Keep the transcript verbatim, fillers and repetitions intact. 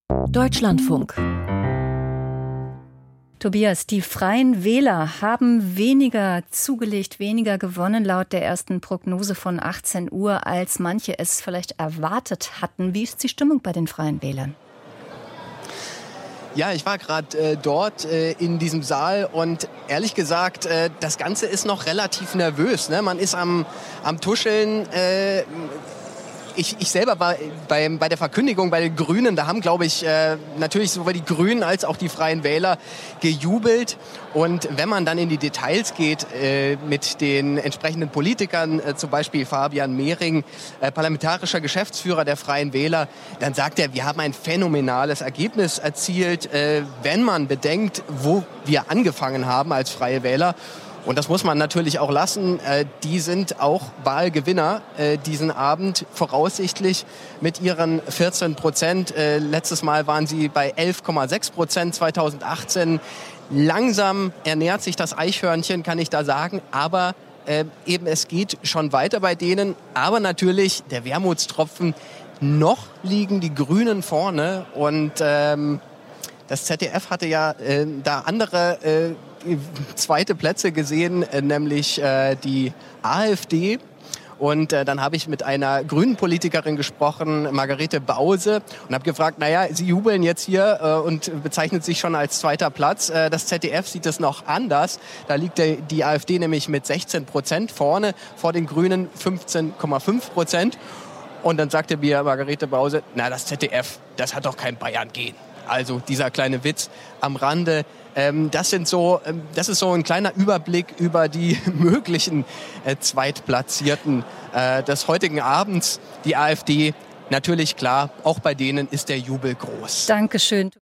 Deutschlandfunk. Tobias, die Freien Wähler haben weniger zugelegt, weniger gewonnen laut der ersten Prognose von achtzehn Uhr, als manche es vielleicht erwartet hatten. Wie ist die Stimmung bei den Freien Wählern? Ja, ich war gerade äh, dort äh, in diesem Saal und ehrlich gesagt, äh, das Ganze ist noch relativ nervös. Ne? Man ist am, am Tuscheln. Äh, Ich, ich selber war beim, bei der Verkündigung bei den Grünen, da haben, glaube ich, äh, natürlich sowohl die Grünen als auch die Freien Wähler gejubelt. Und wenn man dann in die Details geht äh, mit den entsprechenden Politikern, äh, zum Beispiel Fabian Mehring, äh, parlamentarischer Geschäftsführer der Freien Wähler, dann sagt er, wir haben ein phänomenales Ergebnis erzielt, äh, wenn man bedenkt, wo wir angefangen haben als Freie Wähler. Und das muss man natürlich auch lassen. Äh, die sind auch Wahlgewinner äh, diesen Abend, voraussichtlich mit ihren vierzehn Prozent. Äh, letztes Mal waren sie bei elf Komma sechs Prozent zweitausendachtzehn. Langsam ernährt sich das Eichhörnchen, kann ich da sagen. Aber äh, eben es geht schon weiter bei denen. Aber natürlich der Wermutstropfen, noch liegen die Grünen vorne. Und ähm, das Z D F hatte ja äh, da andere äh, zweite Plätze gesehen, äh, nämlich äh, die AfD. Und äh, dann habe ich mit einer grünen Politikerin gesprochen, Margarete Bause, und habe gefragt, naja, Sie jubeln jetzt hier äh, und bezeichnet sich schon als zweiter Platz. Äh, das Z D F sieht es noch anders. Da liegt der, die AfD nämlich mit sechzehn Prozent vorne, vor den Grünen fünfzehn Komma fünf Prozent. Und dann sagte mir Margarete Bause, na, das Z D F, das hat doch kein Bayern gehen. Also dieser kleine Witz am Rande. Ähm, das sind so, ähm, das ist so ein kleiner Überblick über die möglichen äh, Zweitplatzierten äh, des heutigen Abends. Die AfD, natürlich klar, auch bei denen ist der Jubel groß. Dankeschön.